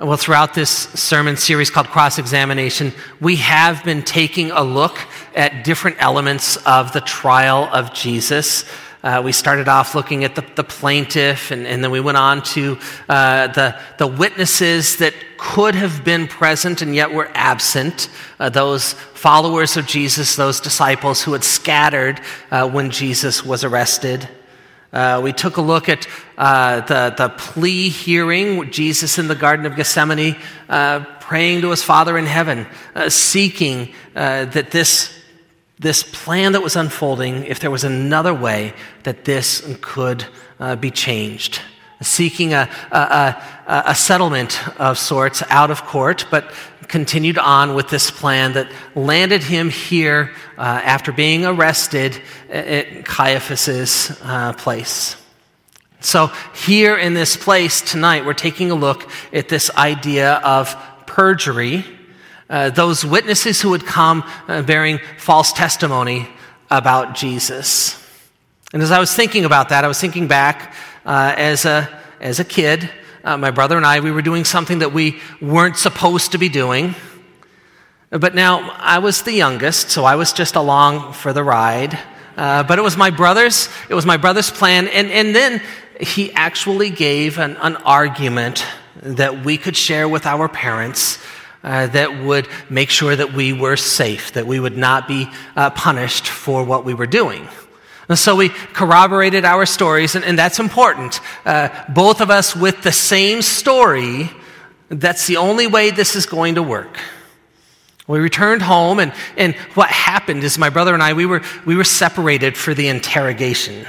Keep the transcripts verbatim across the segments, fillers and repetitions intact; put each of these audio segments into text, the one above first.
Well, throughout this sermon series called Cross-Examination, we have been taking a look at different elements of the trial of Jesus. Uh, we started off looking at the, the plaintiff, and, and then we went on to uh, the, the witnesses that could have been present and yet were absent, uh, those followers of Jesus, those disciples who had scattered uh, when Jesus was arrested. Uh, we took a look at uh, the, the plea hearing with Jesus in the Garden of Gethsemane, uh, praying to his Father in heaven, uh, seeking uh, that this, this plan that was unfolding, if there was another way, that this could uh, be changed. Seeking a, a, a, a settlement of sorts out of court, but continued on with this plan that landed him here uh, after being arrested at Caiaphas's uh, place. So here in this place tonight, we're taking a look at this idea of perjury, uh, those witnesses who would come uh, bearing false testimony about Jesus. And as I was thinking about that, I was thinking back uh, as a as a kid. Uh, my brother and I, we were doing something that we weren't supposed to be doing. But now, I was the youngest, so I was just along for the ride. Uh, but it was my brother's, it was my brother's plan. And, and then he actually gave an, an argument that we could share with our parents uh, that would make sure that we were safe, that we would not be uh, punished for what we were doing. And so we corroborated our stories, and, and that's important. Uh, both of us with the same story, that's the only way this is going to work. We returned home, and, and what happened is my brother and I, we were, we were separated for the interrogation.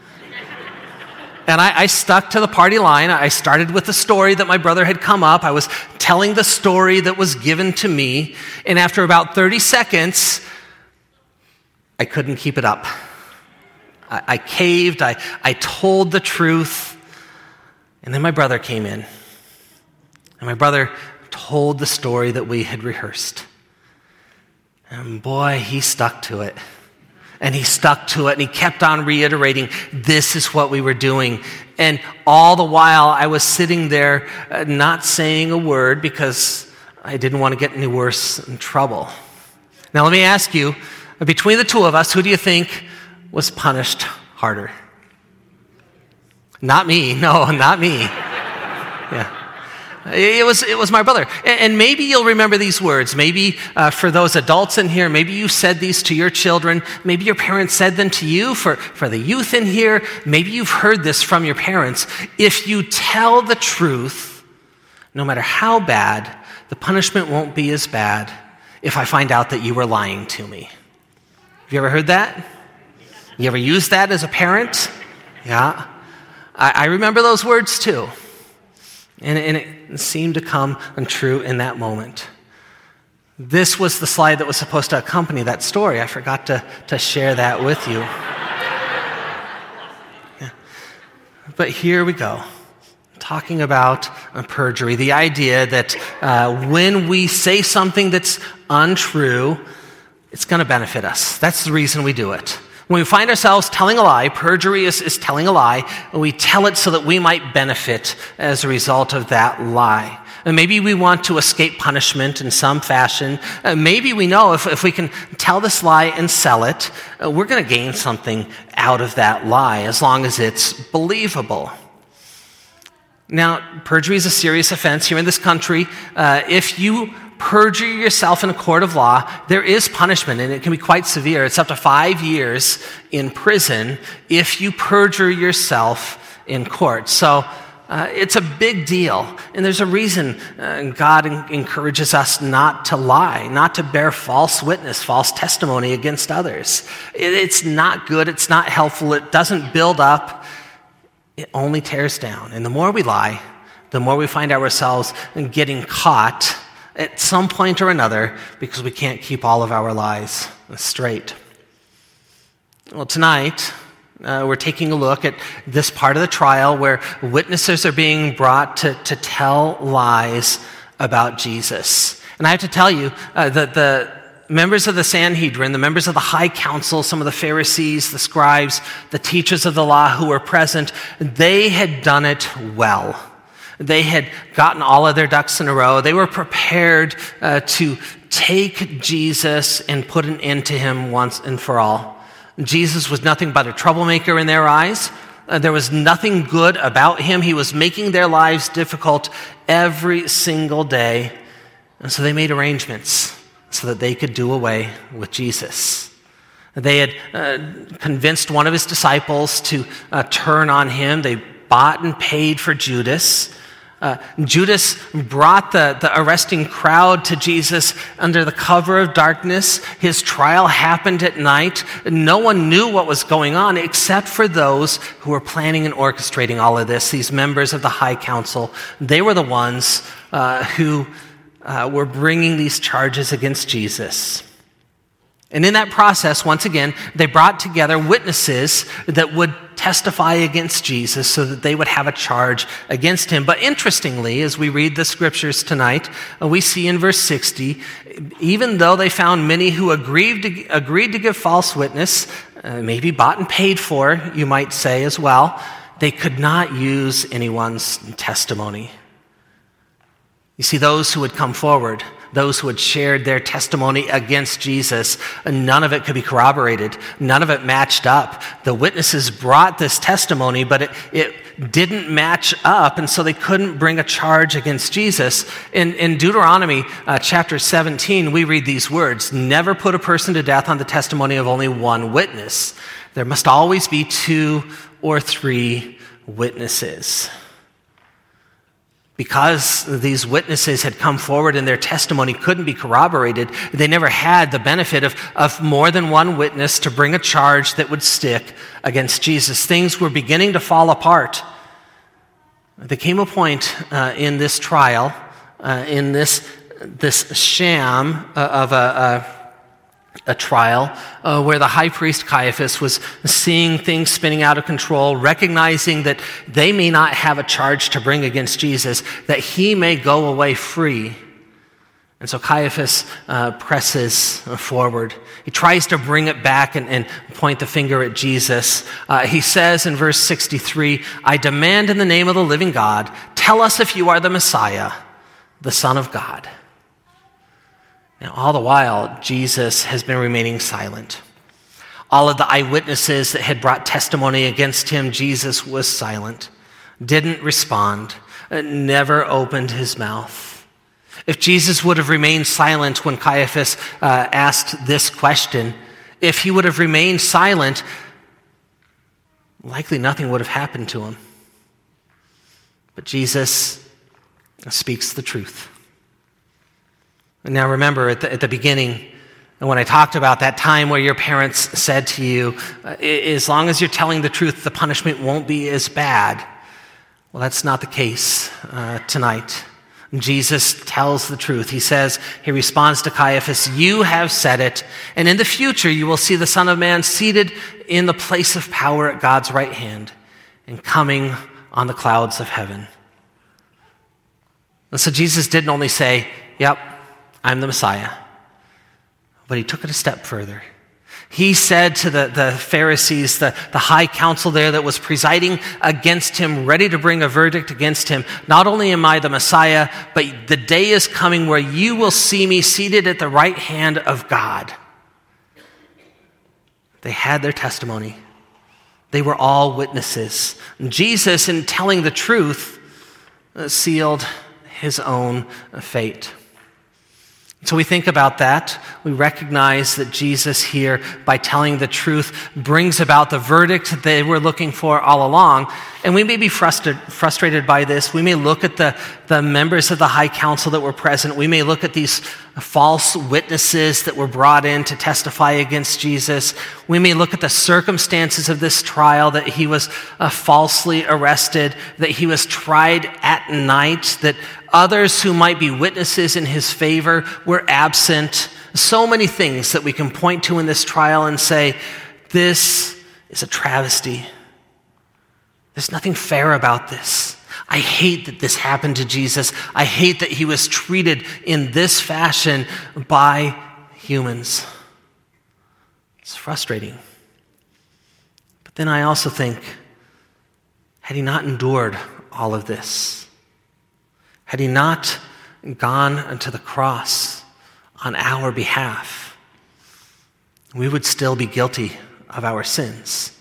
And I, I stuck to the party line. I started with the story that my brother had come up. I was telling the story that was given to me, and after about thirty seconds, I couldn't keep it up. I caved, I, I told the truth, and then my brother came in. And my brother told the story that we had rehearsed. And boy, he stuck to it. And he stuck to it, and he kept on reiterating, this is what we were doing. And all the while, I was sitting there uh, not saying a word because I didn't want to get any worse in trouble. Now let me ask you, between the two of us, who do you think was punished harder? Not me. No, not me. Yeah. It was it was my brother. And maybe you'll remember these words. Maybe uh, for those adults in here, maybe you said these to your children. Maybe your parents said them to you. For, for the youth in here, maybe you've heard this from your parents. If you tell the truth, no matter how bad, the punishment won't be as bad if I find out that you were lying to me. Have you ever heard that? You ever used that as a parent? Yeah. I, I remember those words too. And, and it seemed to come untrue in that moment. This was the slide that was supposed to accompany that story. I forgot to, to share that with you. Yeah. But here we go. Talking about uh, perjury. The idea that uh, when we say something that's untrue, it's going to benefit us. That's the reason we do it. When we find ourselves telling a lie, perjury is, is telling a lie, and we tell it so that we might benefit as a result of that lie. And maybe we want to escape punishment in some fashion. Uh, maybe we know if, if we can tell this lie and sell it, uh, we're going to gain something out of that lie as long as it's believable. Now, perjury is a serious offense here in this country. Uh, if you perjure yourself in a court of law, there is punishment, and it can be quite severe. It's up to five years in prison if you perjure yourself in court. So uh, it's a big deal, and there's a reason uh, God en- encourages us not to lie, not to bear false witness, false testimony against others. It, it's not good. It's not helpful. It doesn't build up. It only tears down. And the more we lie, the more we find ourselves getting caught at some point or another because we can't keep all of our lies straight. Well, tonight, uh, we're taking a look at this part of the trial where witnesses are being brought to, to tell lies about Jesus. And I have to tell you uh, that the members of the Sanhedrin, the members of the high council, some of the Pharisees, the scribes, the teachers of the law who were present, they had done it well. They had gotten all of their ducks in a row. They were prepared uh, to take Jesus and put an end to him once and for all. Jesus was nothing but a troublemaker in their eyes. Uh, there was nothing good about him. He was making their lives difficult every single day. And so they made arrangements so that they could do away with Jesus. They had uh, convinced one of his disciples to uh, turn on him. They bought and paid for Judas. Uh, Judas brought the, the arresting crowd to Jesus under the cover of darkness. His trial happened at night. No one knew what was going on except for those who were planning and orchestrating all of this, these members of the high council. They were the ones uh, who uh, were bringing these charges against Jesus. And in that process, once again, they brought together witnesses that would testify against Jesus so that they would have a charge against him. But interestingly, as we read the scriptures tonight, we see in verse sixty, even though they found many who agreed to, agreed to give false witness, uh, maybe bought and paid for, you might say as well, they could not use anyone's testimony. You see, those who had come forward, those who had shared their testimony against Jesus, none of it could be corroborated. None of it matched up. The witnesses brought this testimony, but it, it didn't match up, and so they couldn't bring a charge against Jesus. In, in Deuteronomy uh, chapter seventeen, we read these words, "Never put a person to death on the testimony of only one witness. There must always be two or three witnesses." Because these witnesses had come forward and their testimony couldn't be corroborated, they never had the benefit of, of more than one witness to bring a charge that would stick against Jesus. Things were beginning to fall apart. There came a point uh, in this trial, uh, in this, this sham uh, of a, a a trial uh, where the high priest Caiaphas was seeing things spinning out of control, recognizing that they may not have a charge to bring against Jesus, that he may go away free. And so Caiaphas uh, presses forward. He tries to bring it back and, and point the finger at Jesus. Uh, he says in verse sixty-three, "I demand in the name of the living God, tell us if you are the Messiah, the Son of God." Now, all the while, Jesus has been remaining silent. All of the eyewitnesses that had brought testimony against him, Jesus was silent, didn't respond, never opened his mouth. If Jesus would have remained silent when Caiaphas uh, asked this question, if he would have remained silent, likely nothing would have happened to him. But Jesus speaks the truth. And now remember, at the, at the beginning, when I talked about that time where your parents said to you, uh, as long as you're telling the truth, the punishment won't be as bad. Well, that's not the case uh, tonight. Jesus tells the truth. He says, he responds to Caiaphas, "You have said it, and in the future you will see the Son of Man seated in the place of power at God's right hand and coming on the clouds of heaven." And so Jesus didn't only say, "Yep, I'm the Messiah," but he took it a step further. He said to the, the Pharisees, the, the high council there that was presiding against him, ready to bring a verdict against him, "Not only am I the Messiah, but the day is coming where you will see me seated at the right hand of God." They had their testimony. They were all witnesses. And Jesus, in telling the truth, uh, sealed his own fate. So we think about that. We recognize that Jesus here, by telling the truth, brings about the verdict they were looking for all along. And we may be frustrated, frustrated by this. We may look at the, the members of the high council that were present. We may look at these false witnesses that were brought in to testify against Jesus. We may look at the circumstances of this trial, that he was uh, falsely arrested, that he was tried at night, that others who might be witnesses in his favor were absent. So many things that we can point to in this trial and say, this is a travesty. There's nothing fair about this. I hate that this happened to Jesus. I hate that he was treated in this fashion by humans. It's frustrating. But then I also think, had he not endured all of this, had he not gone to the cross on our behalf, we would still be guilty of our sins.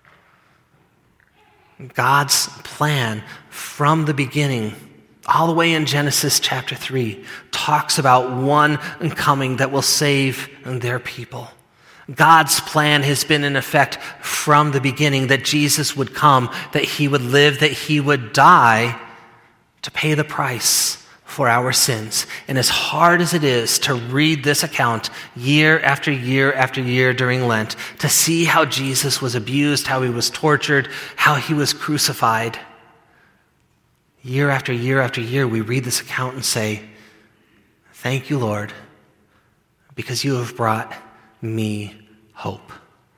God's plan from the beginning, all the way in Genesis chapter three, talks about one coming that will save their people. God's plan has been in effect from the beginning, that Jesus would come, that he would live, that he would die to pay the price for our sins. And as hard as it is to read this account year after year after year during Lent, to see how Jesus was abused, how he was tortured, how he was crucified, year after year after year, we read this account and say, thank you, Lord, because you have brought me hope.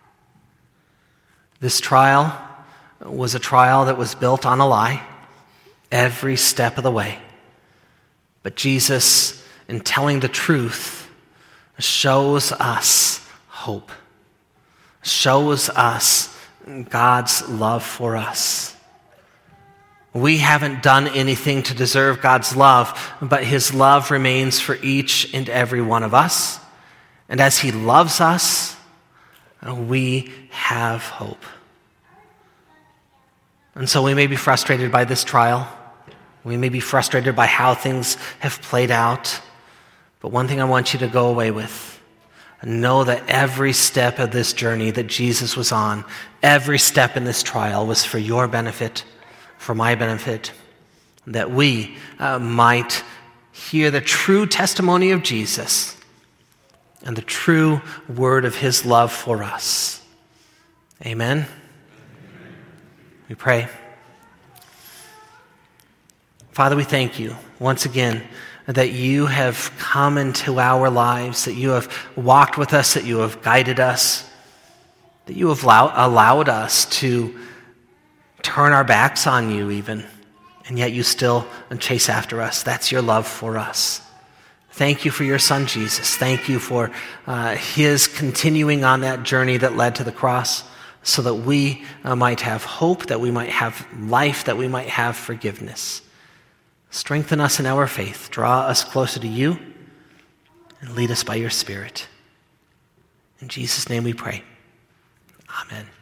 This trial was a trial that was built on a lie every step of the way. But Jesus, in telling the truth, shows us hope, shows us God's love for us. We haven't done anything to deserve God's love, but his love remains for each and every one of us. And as he loves us, we have hope. And so we may be frustrated by this trial. We may be frustrated by how things have played out. But one thing I want you to go away with, know that every step of this journey that Jesus was on, every step in this trial was for your benefit, for my benefit, that we uh, might hear the true testimony of Jesus and the true word of his love for us. Amen? Amen. We pray. Father, we thank you once again that you have come into our lives, that you have walked with us, that you have guided us, that you have allow- allowed us to turn our backs on you even, and yet you still chase after us. That's your love for us. Thank you for your son, Jesus. Thank you for uh, his continuing on that journey that led to the cross so that we uh, might have hope, that we might have life, that we might have forgiveness. Strengthen us in our faith. Draw us closer to you and lead us by your Spirit. In Jesus' name we pray. Amen.